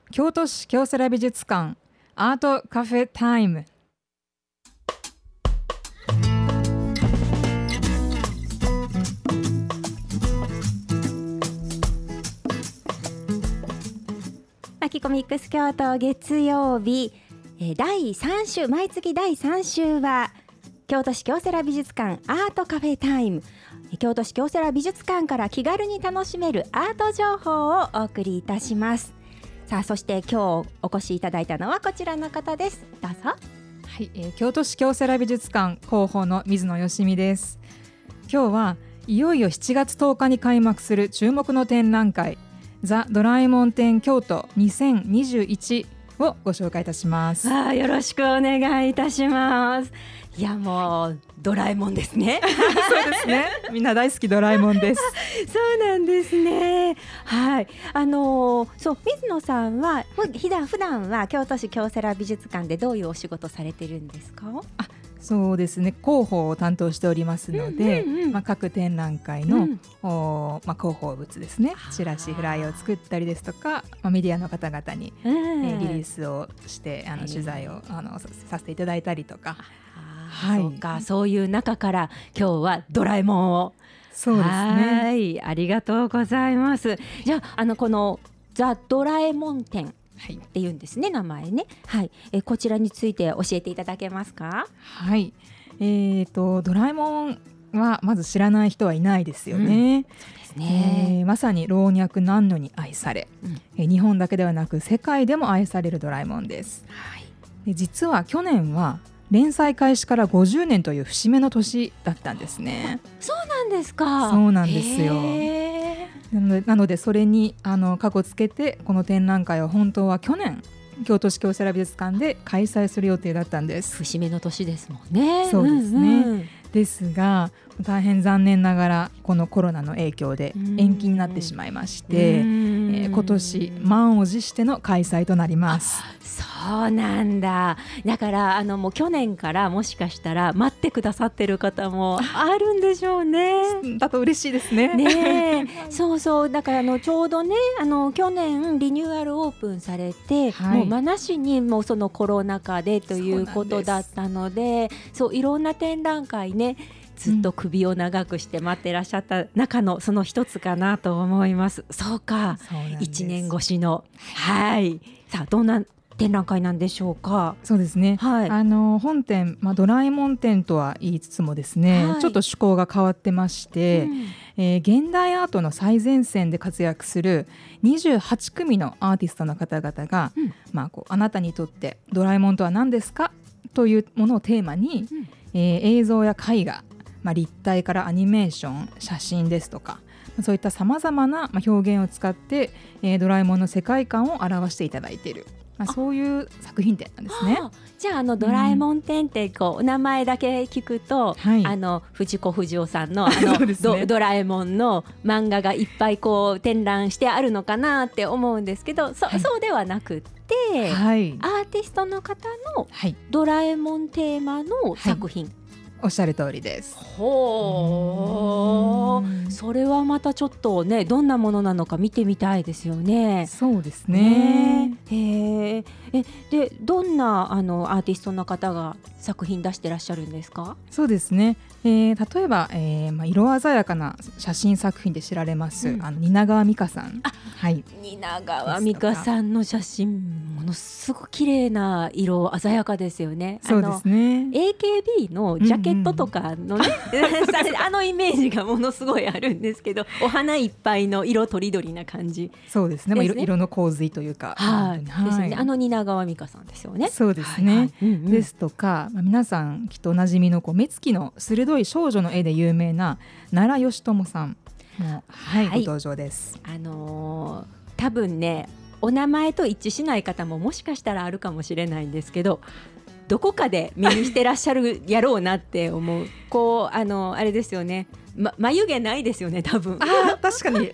京都市京セラ美術館アートカフェタイム。 マキコミックス京都月曜日、第3週、毎月第3週は京都市京セラ美術館アートカフェタイム。京都市京セラ美術館から気軽に楽しめるアート情報をお送りいたします。さあ、そして今日お越しいただいたのはこちらの方です。どうぞ。 はい、京都市京セラ美術館広報の水野よしみです。今日はいよいよ7月10日に開幕する注目の展覧会ザ・ドラえもん展京都2021をご紹介いたします。 よろしくお願いいたします。いや、もうドラえもんですね。 そうですね、みんな大好きドラえもんです。 そうなんですね。はい、そう、水野さんは普段は京都市京セラ美術館でどういうお仕事されてるんですか？ そうですね、広報を担当しておりますので、各展覧会の、広報物ですね、チラシフライを作ったりですとか、メディアの方々に、リリースをして取材をさせていただいたりとか、 そうか、そういう中から今日はドラえもんを。 そうですね。 はい、ありがとうございます。じゃあ、このザ・ドラえもん展っていうんですね、名前ね。はい、こちらについて教えていただけますか？ はい、ドラえもんはまず知らない人はいないですよね。 そうですね。 まさに老若男女に愛され、日本だけではなく世界でも愛されるドラえもんです。で、実は去年は連載開始から50年という節目の年だったんですね。 そうなんですか。 そうなんですよ。なのでそれに過去つけて、この展覧会は本当は去年京都市京セラ美術館で開催する予定だったんです。 節目の年ですもんね。 そうですね、ですが大変残念ながらこのコロナの影響で延期になってしまいまして、今年満を持しての開催となります。 そうなんだ。だからもう去年からもしかしたら待ってくださってる方もあるんでしょうね。 だと嬉しいですね。 ねそうそう、だからちょうどね、去年リニューアルオープンされて、もう真なしにもうそのコロナ禍でということだったので、そういろんな展覧会ね、ずっと首を長くして待ってらっしゃった中のその一つかなと思います。そうか、1年越しの。はい。さあ、どんな展覧会なんでしょうか？ そうですね、本展、ドラえもん展とは言いつつもですね、ちょっと趣向が変わってまして、現代アートの最前線で活躍する28組のアーティストの方々が、あなたにとってドラえもんとは何ですかというものをテーマに、映像や絵画、立体からアニメーション、写真ですとか、そういったさまざまな表現を使って、ドラえもんの世界観を表していただいている、そういう作品展なんですね。 じゃあ、ドラえもん展ってお名前だけ聞くと、藤子不二雄さんのドラえもんの漫画がいっぱい展覧してあるのかなって思うんですけど、そうではなくって、アーティストの方のドラえもんテーマの作品、 おっしゃる通りです。 ほー、それはまたちょっとね、どんなものなのか見てみたいですよね。 そうですね。 で、どんなアーティストの方が作品出してらっしゃるんですか？ そうですね、例えば、色鮮やかな写真作品で知られます、蜷川実花さん。 蜷川実花さんの写真、ものすごく綺麗な色鮮やかですよね。 そうですね。 AKB のジャケットとかのね、イメージがものすごいあるんですけど、お花いっぱいの色とりどりな感じ。 そうですね、色の洪水というか、 ですね、蜷川実花さんですよね。 そうですね、ですとか、皆さんきっとおなじみの目つきの鋭い少女の絵で有名な奈良義朝さんも、ご登場です。 多分ね、お名前と一致しない方ももしかしたらあるかもしれないんですけど、どこかで目にしてらっしゃるやろうなって思う。あれですよね、 眉毛ないですよね多分。 確かに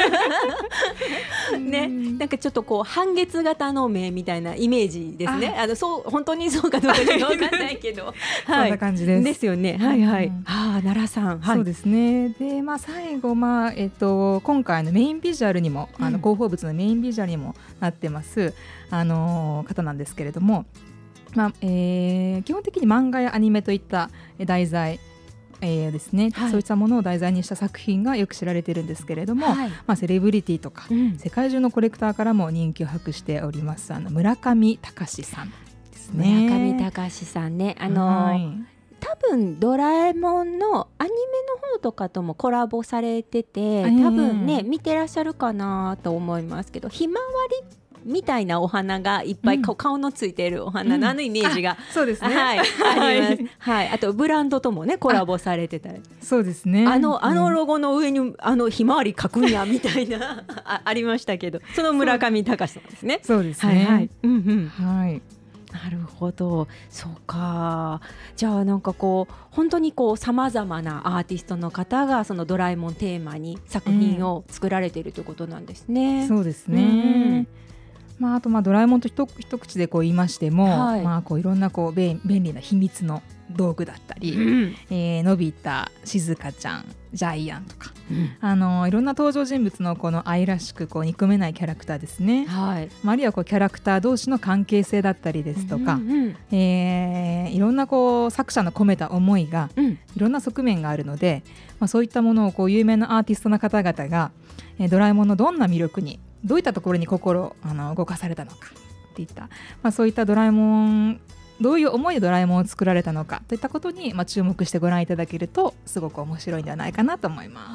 ね、なんかちょっとこう半月型の目みたいなイメージですね。そう本当にそうかどうかちょっと分かんないけどはい、 そんな感じです。 ですよね。はいはい。奈良さん、はい、 そうですね。で、最後、今回のメインビジュアルにも広報物のメインビジュアルにもなってます方なんですけれども、基本的に漫画やアニメといった題材ですね、そういったものを題材にした作品がよく知られているんですけれども、セレブリティとか、世界中のコレクターからも人気を博しております村上隆さんですね。 村上隆さんね、多分ドラえもんのアニメの方とかともコラボされてて、多分ね見てらっしゃるかなと思いますけど、ひまわりみたいなお花がいっぱい、顔のついているお花のイメージが、 そうですね、 はい、あります、はい、あとブランドともねコラボされてたり、 そうですね、 あのロゴの上にひまわり描くんやみたいなありましたけど、その村上隆さんですね。 そうですね、 はい、 はい、 なるほど、そうか。じゃあなんかこう本当にこうさまざまなアーティストの方がそのドラえもんテーマに作品を作られているということなんですね。 そうですね、あとドラえもんと一口でこう言いましても、こういろんなこう便利な秘密の道具だったり、のび太、しずかちゃん、ジャイアンとか、いろんな登場人物のこの愛らしくこう憎めないキャラクターですね、あるいはこうキャラクター同士の関係性だったりですとか、いろんなこう作者の込めた思いがいろんな側面があるので、そういったものをこう有名なアーティストの方々が、ドラえもんのどんな魅力にどういったところに心を動かされたのかっていった、そういったドラえもん、どういう思いでドラえもんを作られたのかといったことに、注目してご覧いただけるとすごく面白いんではないかなと思います。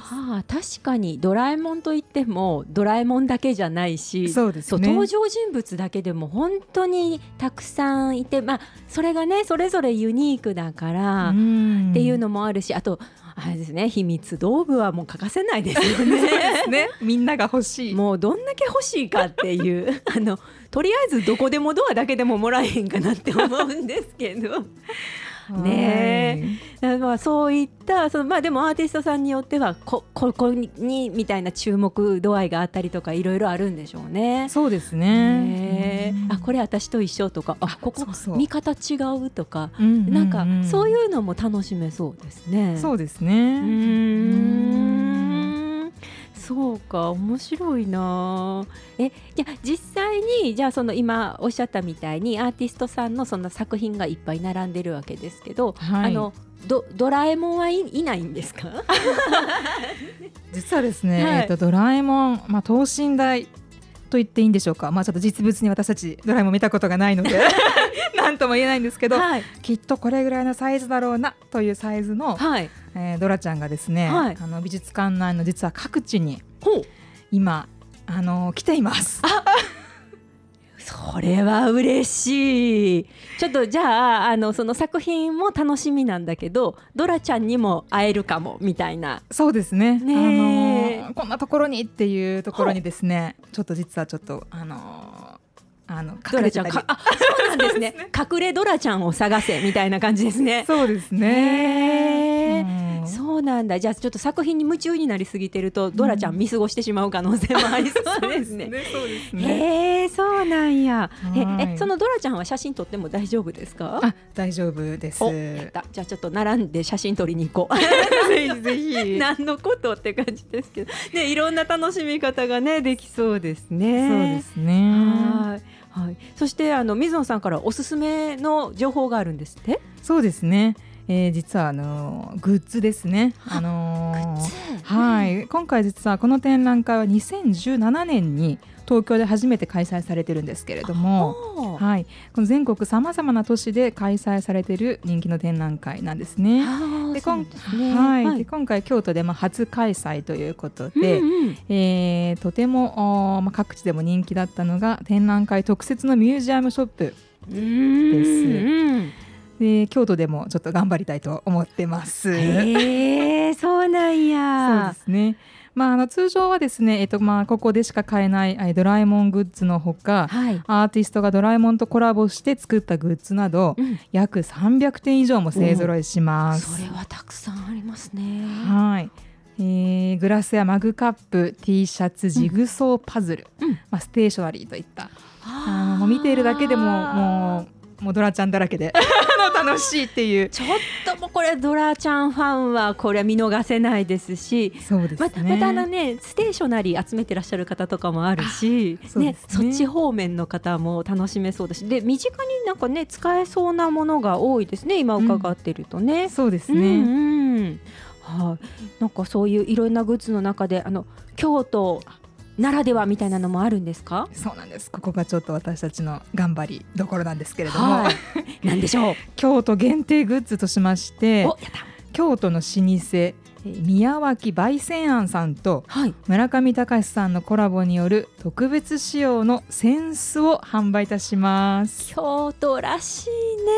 確かにドラえもんといってもドラえもんだけじゃないし、 そうですね、 登場人物だけでも本当にたくさんいて、それがねそれぞれユニークだからっていうのもあるし、あとあれですね、秘密道具はもう欠かせないですよね。 ね、みんなが欲しい、 もうどんだけ欲しいかっていうとりあえずどこでもドアだけでももらえへんかなって思うんですけどねえ、そういったでもアーティストさんによってはここにみたいな注目度合いがあったりとかいろいろあるんでしょうね。 そうですね、 これ私と一緒とか、ここ見方違うとか、なんかそういうのも楽しめそうですね。 そうですね、 そうか、面白いな。じゃあ実際にじゃあその今おっしゃったみたいにアーティストさんのその作品がいっぱい並んでるわけですけど、ドラえもんはいないんですか？ 実はですね、ドラえもん、等身大と言っていいんでしょうか、ちょっと実物に私たちドラえもん見たことがないので何とも言えないんですけど、きっとこれぐらいのサイズだろうなというサイズの、ドラちゃんがですね、美術館内の実は各地に今来ています。 それは嬉しい。ちょっとじゃあその作品も楽しみなんだけど、ドラちゃんにも会えるかもみたいな。 そうですね、こんなところにっていうところにですね、ちょっと実はちょっと隠れてたり、 そうなんですね。隠れドラちゃんを探せみたいな感じですね。 そうですね、 そうなんだ。じゃあちょっと作品に夢中になりすぎてると、ドラちゃん見過ごしてしまう可能性もありそうですね。 そうですね。 そうなんや。そのドラちゃんは写真撮っても大丈夫ですか？ 大丈夫です。 やった。じゃあちょっと並んで写真撮りに行こう。 ぜひぜひ。 何のことって感じですけど、いろんな楽しみ方がねできそうですね。 そうですね。 そして水野さんからおすすめの情報があるんですって？ そうですね、実はグッズですね。今回実はこの展覧会は2017年に東京で初めて開催されてるんですけれども、この全国さまざまな都市で開催されている人気の展覧会なんですね。で今回京都で初開催ということで、とても、各地でも人気だったのが展覧会特設のミュージアムショップです。で京都でもちょっと頑張りたいと思ってます。 そうなんや。 そうですね。 通常はですね、ここでしか買えないドラえもんグッズのほか、 はい、 アーティストがドラえもんとコラボして作ったグッズなど、約300点以上も勢ぞろいします。 それはたくさんありますね。 はい、グラスやマグカップ、 T シャツ、ジグソーパズル、ステーショナリーといったもう見ているだけでももうドラちゃんだらけで楽しいっていう、 ちょっともうこれドラちゃんファンはこれは見逃せないですし、 そうですね、 またねステーショナリー集めてらっしゃる方とかもあるし、そっち方面の方も楽しめそうだし、で身近になんかね使えそうなものが多いですね、今伺ってるとね。 そうですね、 なんかそういういろんなグッズの中で京都ならではみたいなのもあるんですか？ そうなんです。ここがちょっと私たちの頑張りどころなんですけれども、 何でしょう。 京都限定グッズとしまして、京都の老舗宮脇焙煎庵さんと村上隆さんのコラボによる特別仕様の扇子を販売いたします。 京都らしいね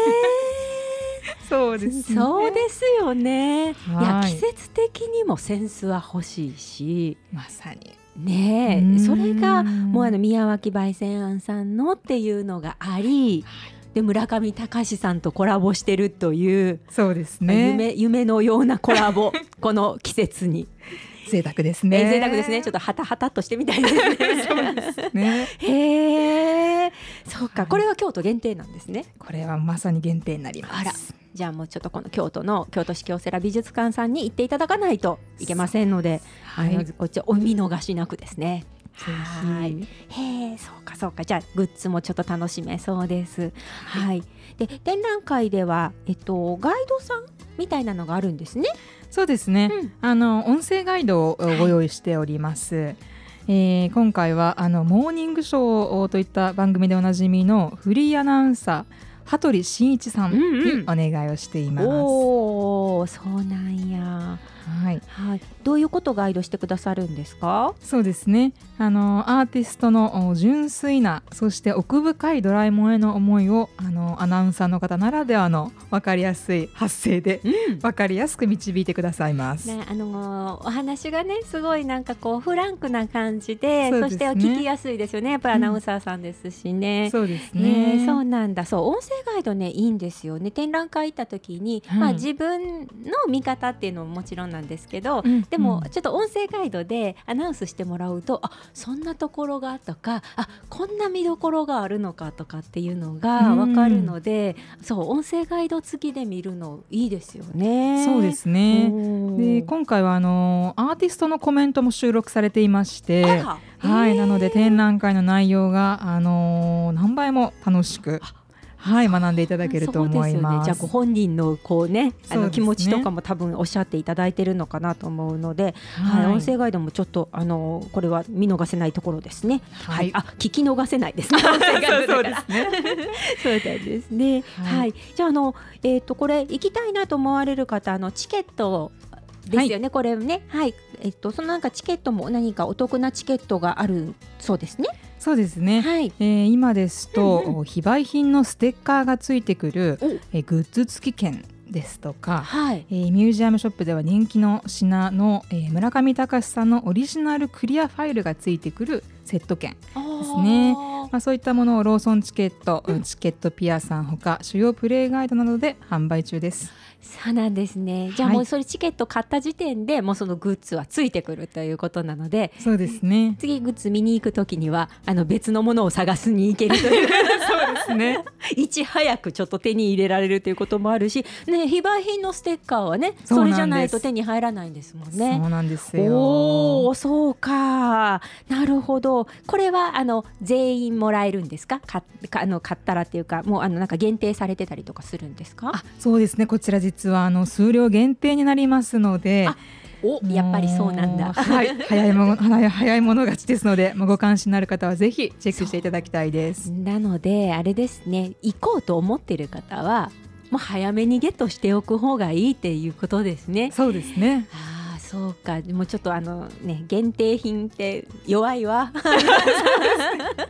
そうですね、 そうですよね。いや季節的にも扇子は欲しいし、 まさにね、それがもう宮脇焙煎庵さんのっていうのがあり、で村上隆さんとコラボしてるという、 そうですね、 夢のようなコラボこの季節に贅沢ですね、 贅沢ですね。ちょっとハタハタっとしてみたいですねそうですねへー、そうか、これは京都限定なんですね。 これはまさに限定になります。 あら、じゃあもうちょっとこの京都市京セラ美術館さんに行っていただかないといけませんので、こっちお見逃しなくですね。はい、へー、そうか、じゃあグッズもちょっと楽しめそうです。はい、で展覧会では、ガイドさんみたいなのがあるんですね。 そうですね、音声ガイドをご用意しております。今回はモーニングショーといった番組でおなじみのフリーアナウンサー羽鳥慎一さんにお願いをしています。 おー、そうなんや。どういうことをガイドしてくださるんですか？ そうですね、アーティストの純粋な、そして奥深いドラえもんへの思いをアナウンサーの方ならではの分かりやすい発声で分かりやすく導いてくださいます。 お話がねすごいなんかこうフランクな感じで、そして聞きやすいですよね。やっぱりアナウンサーさんですしね。 そうですね、 そうなんだ。そう、音声ガイドねいいんですよね。展覧会行った時に、自分の見方っていうのももちろんなんですけど、でもちょっと音声ガイドでアナウンスしてもらうと、そんなところがとか、こんな見どころがあるのかとかっていうのが分かるので、そう音声ガイド付きで見るのいいですよね。 そうですね。で今回はアーティストのコメントも収録されていまして、なので展覧会の内容が何倍も楽しく学んでいただけると思います。 じゃあご本人のこうね、気持ちとかも多分おっしゃっていただいてるのかなと思うので、音声ガイドもちょっとこれは見逃せないところですね。聞き逃せないですね。音声ガイドだからそうですね。じゃあこれ行きたいなと思われる方チケットですよね。これね、そのなんかチケットも何かお得なチケットがあるそうですね。 そうですね、今ですと、非売品のステッカーがついてくる、グッズ付き券ですとか、ミュージアムショップでは人気の品の、村上隆さんのオリジナルクリアファイルがついてくるセット券ですね。そういったものをローソンチケット、チケットピアさんほか主要プレイガイドなどで販売中です。 そうなんですね。じゃあもうそれチケット買った時点でもうそのグッズはついてくるということなので、 そうですね、 次グッズ見に行くときには別のものを探すに行けるというそうですねいち早くちょっと手に入れられるということもあるし、非売品のステッカーはね、それじゃないと手に入らないんですもんね。 そうなんですよ。 そうか、なるほど。これは全員もらえるんですか？買ったらっていうか、もうなんか限定されてたりとかするんですか？ そうですね、こちら実は数量限定になりますので、 やっぱりそうなんだ。 早いもの勝ちですので、ご関心のある方はぜひチェックしていただきたいです。 なのであれですね、行こうと思っている方はもう早めにゲットしておく方がいいっていうことですね。 そうですね。 そうか。でもちょっと限定品って弱いわ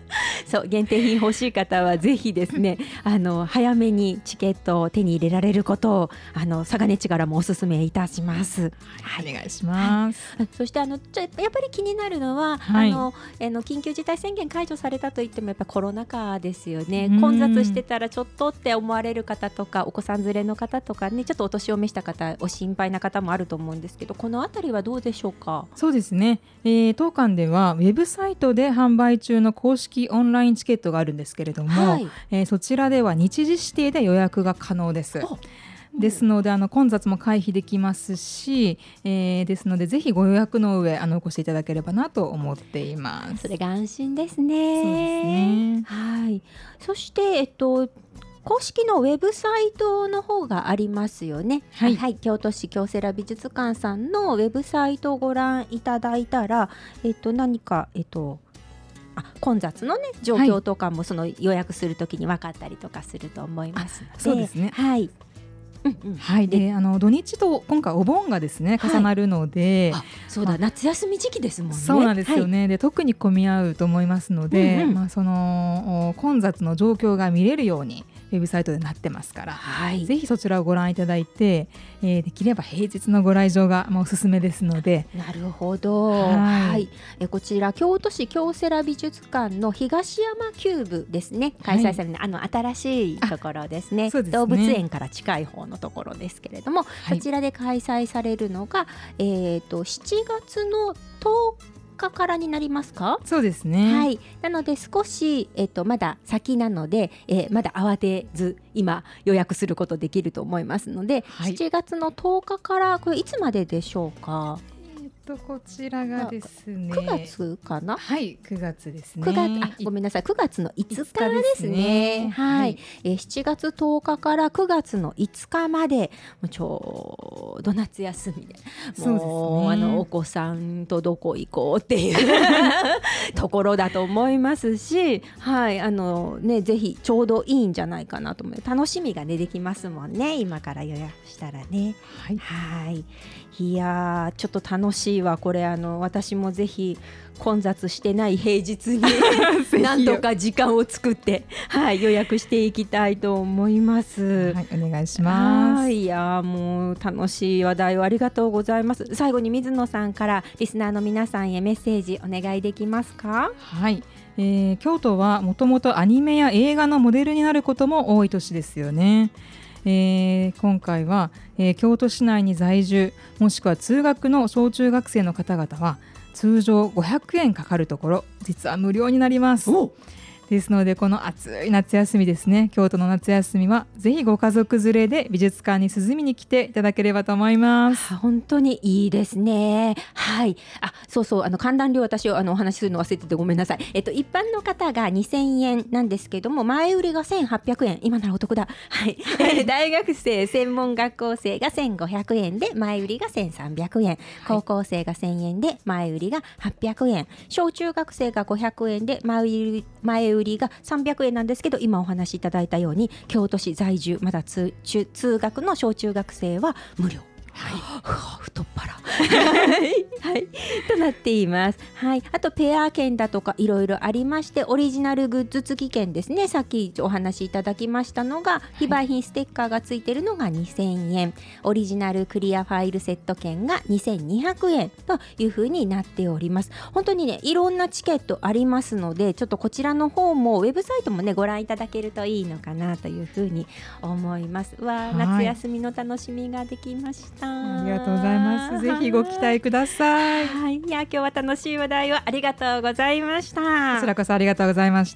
そう限定品欲しい方はぜひですね早めにチケットを手に入れられることを佐賀根地からもお勧めいたします。 はい、お願いします。 そしてやっぱり気になるのは、緊急事態宣言解除されたといってもやっぱコロナ禍ですよね。混雑してたらちょっとって思われる方とかお子さん連れの方とかね、ちょっとお年を召した方お心配な方もあると思うんですけど、このあたりはどうでしょうか。 そうですね、当館ではウェブサイトで販売中の公式オンラインチケットがあるんですけれども、そちらでは日時指定で予約が可能です。ですので混雑も回避できますし、ですのでぜひご予約の上お越しいただければなと思っています。 それが安心ですね。 そうですね。 はい。そして公式のウェブサイトの方がありますよね。はい、京都市京セラ美術館さんのウェブサイトをご覧いただいたら、何か混雑のね状況とかもその予約するときに分かったりとかすると思いますので。 そうですね。 はい。 はい、で土日と今回お盆がですね重なるので、 そうだ、夏休み時期ですもんね。 そうなんですよね。で特に混み合うと思いますので、その混雑の状況が見れるようにウェブサイトでなってますから、ぜひそちらをご覧いただいて、できれば平日のご来場がおすすめですので。 なるほど。こちら京都市京セラ美術館の東山キューブですね、開催される新しいところですね。動物園から近い方のところですけれども、こちらで開催されるのが、7月の10日からになりますか。 そうですね。 はい。なので少し、まだ先なので、まだ慌てず今予約することできると思いますので、7月の10日からこれいつまででしょうか。 こちらがですね、 9月かな。 はい、9月ですね。 ごめんなさい、9月の5日ですね。はい、7月10日から9月の5日まで、ちょうど夏休みで、もうお子さんとどこ行こうっていうところだと思いますし、ぜひちょうどいいんじゃないかなと思う。楽しみがねできますもんね。今から予約したらね。いやちょっと楽しいわこれ。私もぜひ混雑してない平日になんとか時間を作って、予約していきたいと思います。 お願いします。 いやもう楽しい話題をありがとうございます。最後に水野さんからリスナーの皆さんへメッセージお願いできますか。 はい、京都はもともとアニメや映画のモデルになることも多い都市ですよね。今回は、京都市内に在住もしくは通学の小中学生の方々は通常500円かかるところ実は無料になります。ですのでこの暑い夏休みですね、京都の夏休みはぜひご家族連れで美術館に涼みに来ていただければと思います。 本当にいいですね。そう観覧料私お話しするの忘れててごめんなさい。一般の方が2000円なんですけども、前売りが1800円、今ならお得だ。大学生専門学校生が1500円で前売りが1300円、高校生が1000円で前売りが800円、小中学生が500円で前売りが300円なんですけど、今お話しいただいたように京都市在住まだ通学の小中学生は無料。太っ腹となっています。あとペア券だとかいろいろありまして、オリジナルグッズ付き券ですね。さっきお話しいただきましたのが、非売品ステッカーがついているのが2000円、オリジナルクリアファイルセット券が2200円というふうになっております。本当にねいろんなチケットありますので、ちょっとこちらの方もウェブサイトもねご覧いただけるといいのかなというふうに思います。夏休みの楽しみができました。 ありがとうございます。ぜひご期待ください。 いや今日は楽しい話題をありがとうございました。 こちらこそありがとうございました。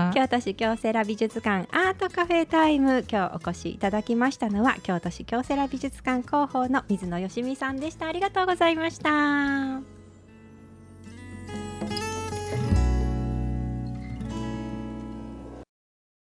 京都市京セラ美術館アートカフェタイム、今日お越しいただきましたのは京都市京セラ美術館広報の水野よしみさんでした。ありがとうございました。